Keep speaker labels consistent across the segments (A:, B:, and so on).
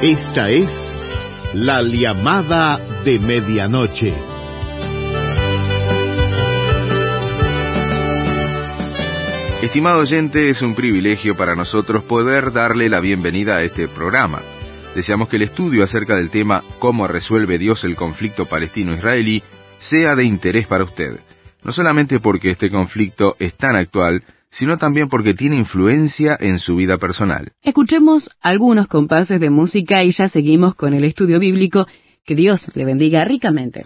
A: Esta es la llamada de medianoche.
B: Estimado oyente, es un privilegio para nosotros poder darle la bienvenida a este programa. Deseamos que el estudio acerca del tema ¿Cómo resuelve Dios el conflicto palestino-israelí? Sea de interés para usted. No solamente porque este conflicto es tan actual, sino también porque tiene influencia en su vida personal.
C: Escuchemos algunos compases de música y ya seguimos con el estudio bíblico. Que Dios le bendiga ricamente.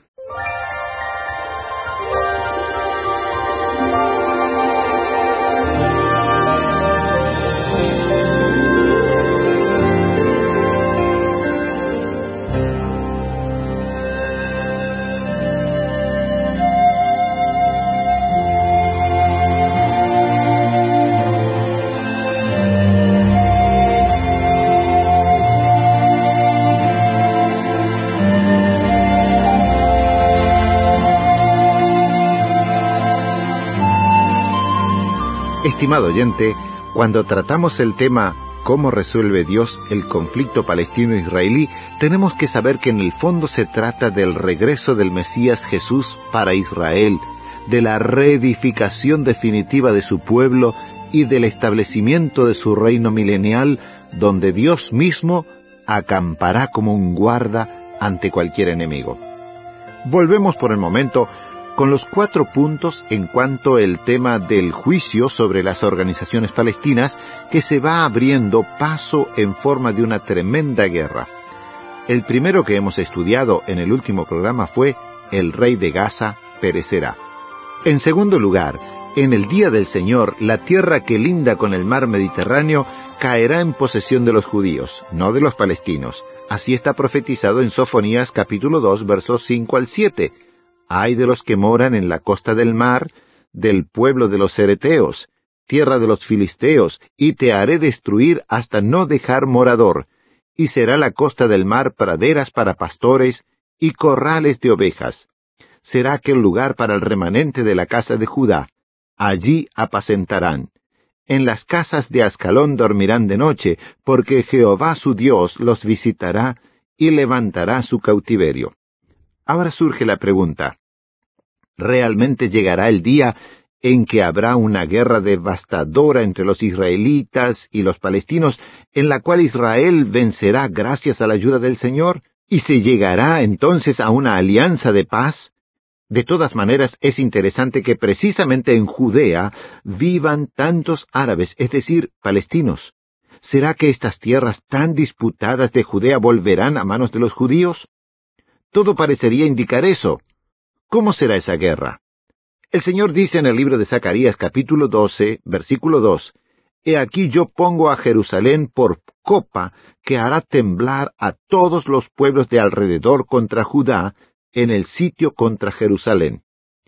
D: Estimado oyente, cuando tratamos el tema ¿Cómo resuelve Dios el conflicto palestino-israelí?, tenemos que saber que en el fondo se trata del regreso del Mesías Jesús para Israel, de la reedificación definitiva de su pueblo y del establecimiento de su reino milenial, donde Dios mismo acampará como un guarda ante cualquier enemigo. Volvemos por el momento con los 4 puntos en cuanto al tema del juicio sobre las organizaciones palestinas, que se va abriendo paso en forma de una tremenda guerra. El primero que hemos estudiado en el último programa fue el rey de Gaza perecerá. En segundo lugar, en el día del Señor, la tierra que linda con el mar Mediterráneo caerá en posesión de los judíos, no de los palestinos. Así está profetizado en Sofonías capítulo 2, versos 5 al 7. Ay de los que moran en la costa del mar, del pueblo de los cereteos, tierra de los filisteos, y te haré destruir hasta no dejar morador, y será la costa del mar praderas para pastores y corrales de ovejas. Será aquel lugar para el remanente de la casa de Judá. Allí apacentarán. En las casas de Ascalón dormirán de noche, porque Jehová su Dios los visitará y levantará su cautiverio. Ahora surge la pregunta: ¿realmente llegará el día en que habrá una guerra devastadora entre los israelitas y los palestinos, en la cual Israel vencerá gracias a la ayuda del Señor? ¿Y se llegará entonces a una alianza de paz? De todas maneras, es interesante que precisamente en Judea vivan tantos árabes, es decir, palestinos. ¿Será que estas tierras tan disputadas de Judea volverán a manos de los judíos? Todo parecería indicar eso. ¿Cómo será esa guerra? El Señor dice en el libro de Zacarías capítulo 12, versículo 2, «He aquí yo pongo a Jerusalén por copa que hará temblar a todos los pueblos de alrededor contra Judá, en el sitio contra Jerusalén».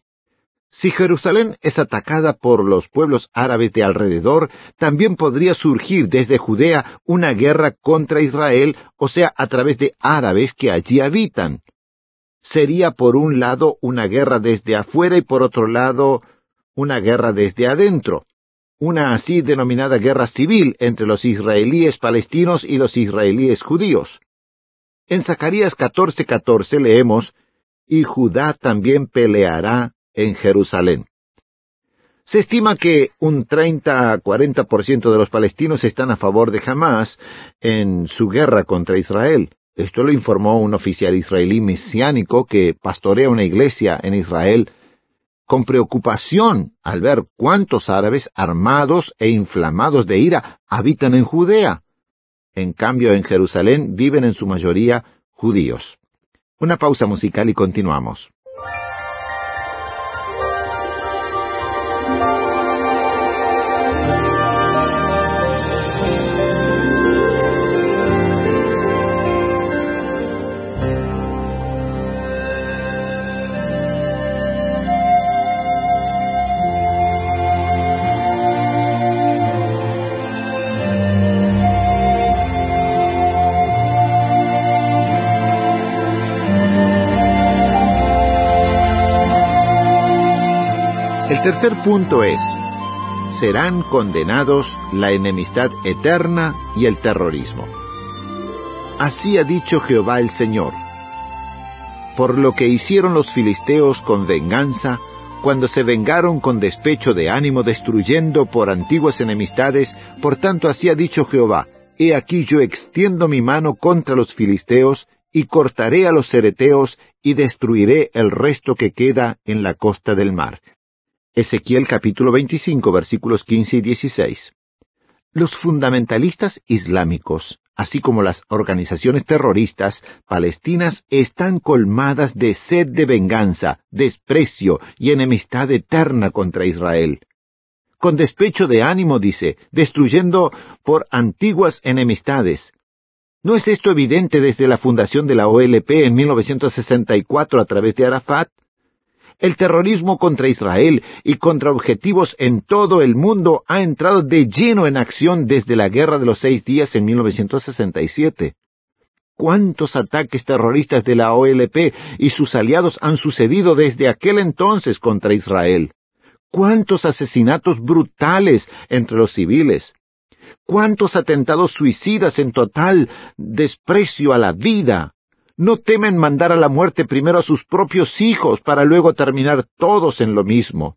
D: Si Jerusalén es atacada por los pueblos árabes de alrededor, también podría surgir desde Judea una guerra contra Israel, o sea, a través de árabes que allí habitan. Sería por un lado una guerra desde afuera y por otro lado una guerra desde adentro. Una así denominada guerra civil entre los israelíes palestinos y los israelíes judíos. En Zacarías 14:14 leemos, «Y Judá también peleará en Jerusalén». Se estima que un 30 a 40% de los palestinos están a favor de Hamás en su guerra contra Israel. Esto lo informó un oficial israelí mesiánico que pastorea una iglesia en Israel, con preocupación al ver cuántos árabes armados e inflamados de ira habitan en Judea. En cambio, en Jerusalén viven en su mayoría judíos. Una pausa musical y continuamos. El tercer punto es: serán condenados la enemistad eterna y el terrorismo. Así ha dicho Jehová el Señor: por lo que hicieron los filisteos con venganza, cuando se vengaron con despecho de ánimo, destruyendo por antiguas enemistades, por tanto así ha dicho Jehová: he aquí yo extiendo mi mano contra los filisteos, y cortaré a los cereteos, y destruiré el resto que queda en la costa del mar. Ezequiel capítulo 25, versículos 15 y 16. Los fundamentalistas islámicos, así como las organizaciones terroristas palestinas, están colmadas de sed de venganza, desprecio y enemistad eterna contra Israel. Con despecho de ánimo, dice, destruyendo por antiguas enemistades. ¿No es esto evidente desde la fundación de la OLP en 1964 a través de Arafat? El terrorismo contra Israel y contra objetivos en todo el mundo ha entrado de lleno en acción desde la Guerra de los 6 Días en 1967. ¿Cuántos ataques terroristas de la OLP y sus aliados han sucedido desde aquel entonces contra Israel? ¿Cuántos asesinatos brutales entre los civiles? ¿Cuántos atentados suicidas en total desprecio a la vida? No temen mandar a la muerte primero a sus propios hijos para luego terminar todos en lo mismo.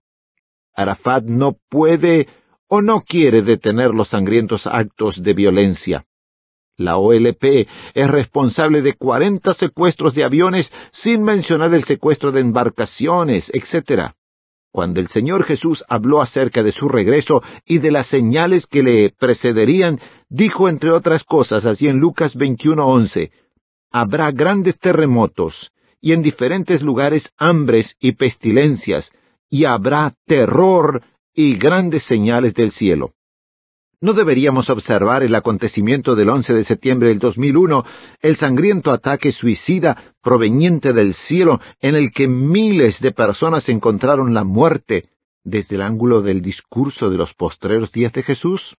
D: Arafat no puede o no quiere detener los sangrientos actos de violencia. La OLP es responsable de 40 secuestros de aviones, sin mencionar el secuestro de embarcaciones, etc. Cuando el Señor Jesús habló acerca de su regreso y de las señales que le precederían, dijo entre otras cosas, así en Lucas 21:11, habrá grandes terremotos, y en diferentes lugares hambres y pestilencias, y habrá terror y grandes señales del cielo. ¿No deberíamos observar el acontecimiento del 11 de septiembre del 2001, el sangriento ataque suicida proveniente del cielo en el que miles de personas encontraron la muerte desde el ángulo del discurso de los postreros días de Jesús?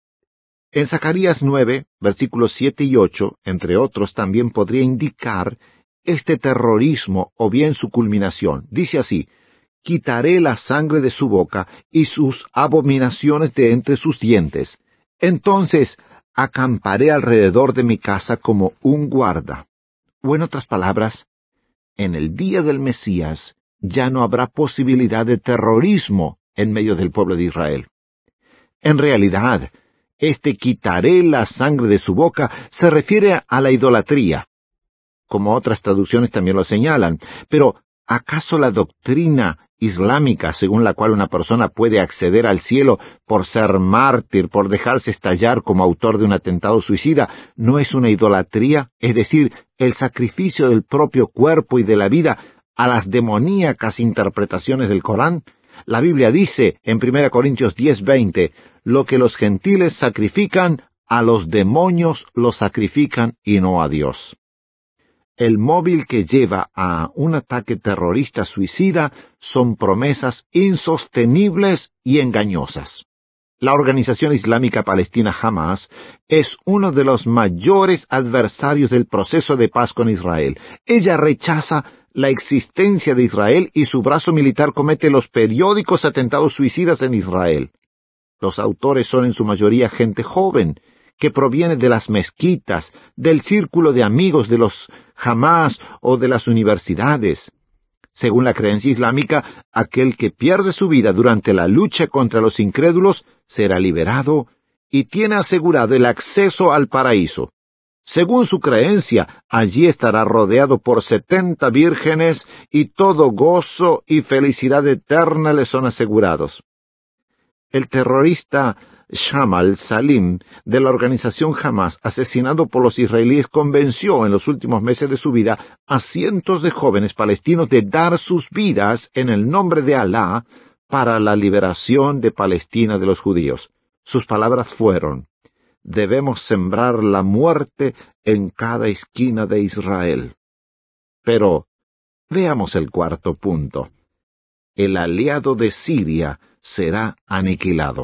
D: En Zacarías 9, versículos 7 y 8, entre otros, también podría indicar este terrorismo o bien su culminación. Dice así: quitaré la sangre de su boca y sus abominaciones de entre sus dientes. Entonces acamparé alrededor de mi casa como un guarda. O en otras palabras, en el día del Mesías ya no habrá posibilidad de terrorismo en medio del pueblo de Israel. En realidad, quitaré la sangre de su boca se refiere a la idolatría, como otras traducciones también lo señalan. Pero, ¿acaso la doctrina islámica, según la cual una persona puede acceder al cielo por ser mártir, por dejarse estallar como autor de un atentado suicida, no es una idolatría? Es decir, el sacrificio del propio cuerpo y de la vida a las demoníacas interpretaciones del Corán. La Biblia dice en 1 Corintios 10:20, lo que los gentiles sacrifican, a los demonios lo sacrifican y no a Dios. El móvil que lleva a un ataque terrorista suicida son promesas insostenibles y engañosas. La organización islámica palestina Hamas es uno de los mayores adversarios del proceso de paz con Israel. Ella rechaza la existencia de Israel y su brazo militar comete los periódicos atentados suicidas en Israel. Los autores son en su mayoría gente joven, que proviene de las mezquitas, del círculo de amigos de los Hamas o de las universidades. Según la creencia islámica, aquel que pierde su vida durante la lucha contra los incrédulos será liberado y tiene asegurado el acceso al paraíso. Según su creencia, allí estará rodeado por 70 vírgenes y todo gozo y felicidad eterna le son asegurados. El terrorista Shamal Salim, de la organización Hamas, asesinado por los israelíes, convenció en los últimos meses de su vida a cientos de jóvenes palestinos de dar sus vidas en el nombre de Alá para la liberación de Palestina de los judíos. Sus palabras fueron: debemos sembrar la muerte en cada esquina de Israel. Pero veamos el cuarto punto. El aliado de Siria será aniquilado.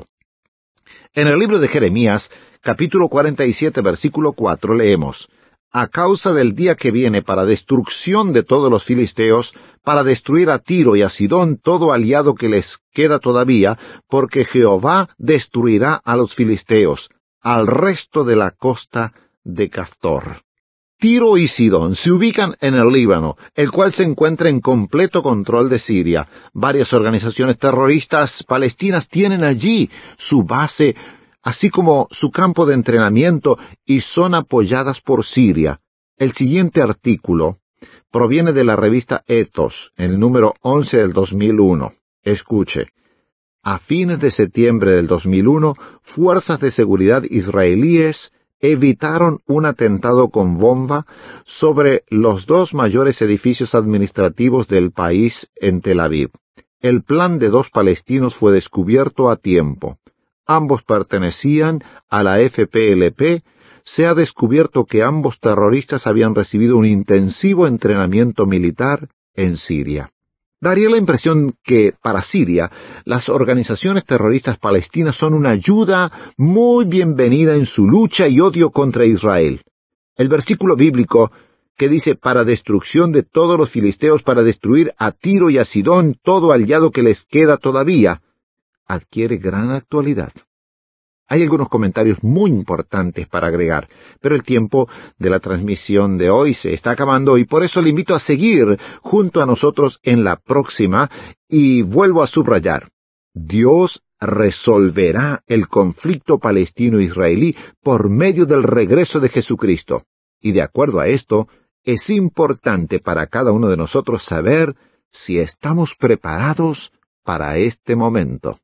D: En el libro de Jeremías, capítulo 47, versículo 4, leemos: a causa del día que viene para destrucción de todos los filisteos, para destruir a Tiro y a Sidón todo aliado que les queda todavía, porque Jehová destruirá a los filisteos, al resto de la costa de Caftor. Tiro y Sidón se ubican en el Líbano, el cual se encuentra en completo control de Siria. Varias organizaciones terroristas palestinas tienen allí su base, así como su campo de entrenamiento, y son apoyadas por Siria. El siguiente artículo proviene de la revista Ethos, en el número 11 del 2001. Escuche. A fines de septiembre del 2001, fuerzas de seguridad israelíes evitaron un atentado con bomba sobre los dos mayores edificios administrativos del país en Tel Aviv. El plan de dos palestinos fue descubierto a tiempo. Ambos pertenecían a la FPLP. Se ha descubierto que ambos terroristas habían recibido un intensivo entrenamiento militar en Siria. Daría la impresión que, para Siria, las organizaciones terroristas palestinas son una ayuda muy bienvenida en su lucha y odio contra Israel. El versículo bíblico que dice, para destrucción de todos los filisteos, para destruir a Tiro y a Sidón todo aliado que les queda todavía, adquiere gran actualidad. Hay algunos comentarios muy importantes para agregar, pero el tiempo de la transmisión de hoy se está acabando y por eso le invito a seguir junto a nosotros en la próxima y vuelvo a subrayar. Dios resolverá el conflicto palestino-israelí por medio del regreso de Jesucristo. Y de acuerdo a esto, es importante para cada uno de nosotros saber si estamos preparados para este momento.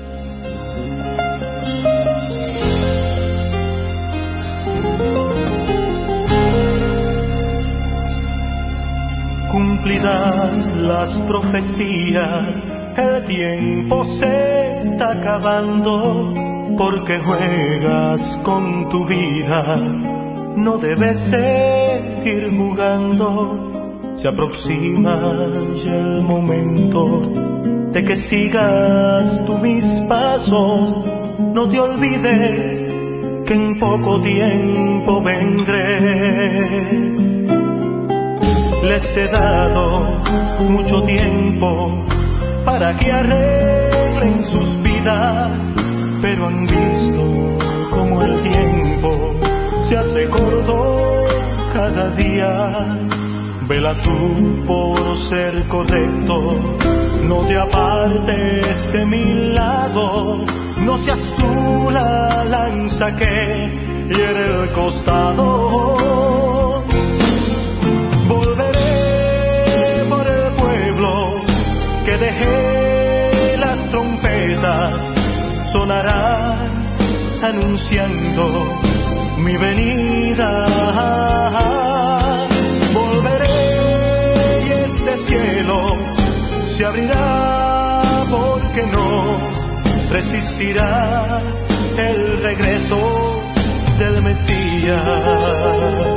E: Cumplidas las profecías, el tiempo se está acabando, porque juegas con tu vida, no debes seguir jugando, se aproxima ya el momento de que sigas tú mis pasos, no te olvides que en poco tiempo vendré. Les he dado mucho tiempo para que arreglen sus vidas, pero han visto como el tiempo se hace corto cada día. Vela tú por ser correcto, no te apartes de mi lado, no seas tú la lanza que hiere el costado. Que dejé las trompetas, sonarán anunciando mi venida. Volveré y este cielo se abrirá, porque no resistirá el regreso del Mesías.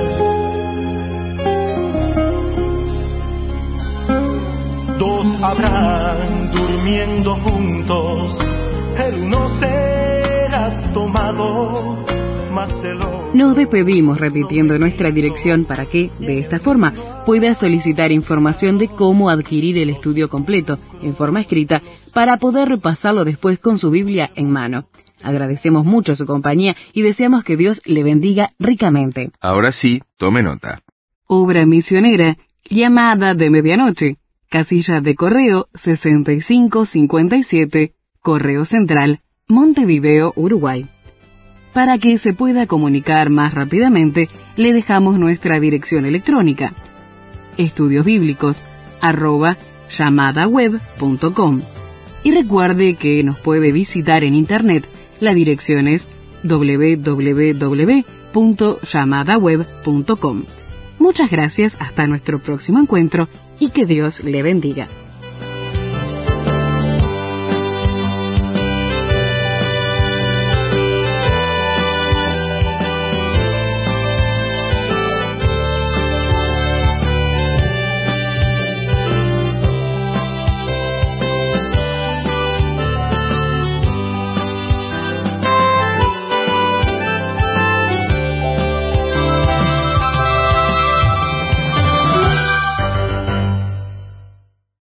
E: Dos habrán durmiendo juntos, el uno será tomado, mas el otro...
C: Nos despedimos repitiendo nuestra dirección para que, de esta forma, pueda solicitar información de cómo adquirir el estudio completo, en forma escrita, para poder repasarlo después con su Biblia en mano. Agradecemos mucho su compañía y deseamos que Dios le bendiga ricamente.
B: Ahora sí, tome nota.
C: Obra misionera, llamada de medianoche. Casilla de correo 6557, Correo Central, Montevideo, Uruguay. Para que se pueda comunicar más rápidamente, le dejamos nuestra dirección electrónica: estudiosbiblicos@yamadaweb.com. Y recuerde que nos puede visitar en internet. La dirección es www.yamadaweb.com. Muchas gracias, hasta nuestro próximo encuentro y que Dios le bendiga.